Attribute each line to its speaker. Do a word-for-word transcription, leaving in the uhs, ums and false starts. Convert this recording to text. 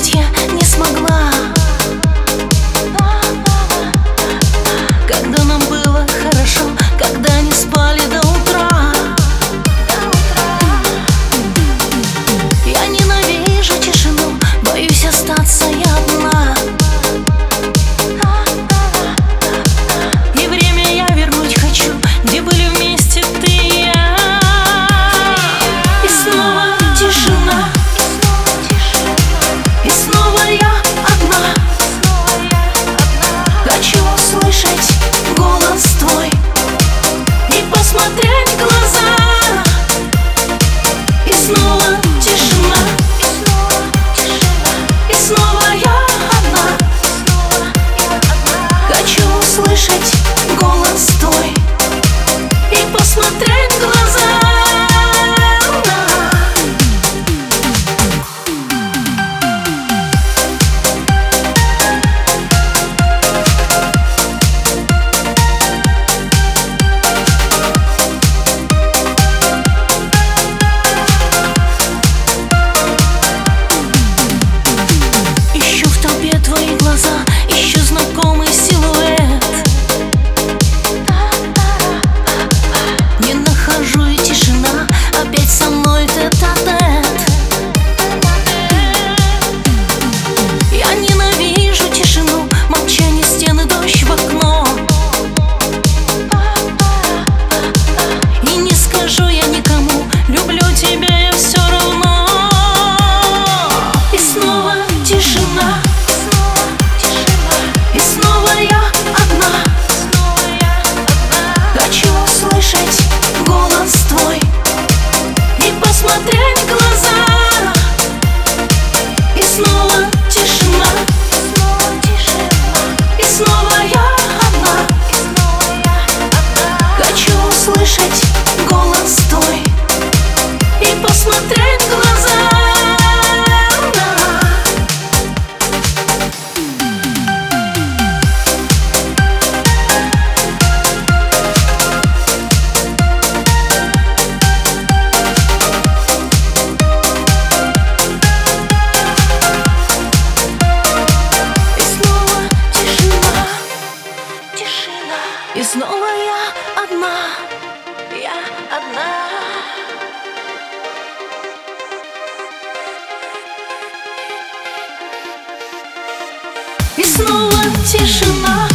Speaker 1: забыть я не смогла. Когда нам было хорошо, когда не спали до утра. Я ненавижу тишину, боюсь остаться я одна. И время я вернуть хочу, где были вместе ты и я. И снова тишина, и снова я одна. Хочу услышать голос твой и посмотреть в глаза. И снова тишина, и снова я одна. Хочу услышать голос твой и посмотреть в глаза. Твои глаза, ищу знакомый силуэт. Не нахожу, и тишина опять со мной тет-а-тет. Я ненавижу тишину, молчание стены, дождь в окно. И не скажу я никому, люблю тебя я все равно. И снова тишина, и снова я одна. Хочу услышать голос твой и посмотреть в глаза. И снова тишина, и снова я одна. Хочу услышать голос твой и посмотреть в глаза. И снова я одна, я одна. И снова тишина.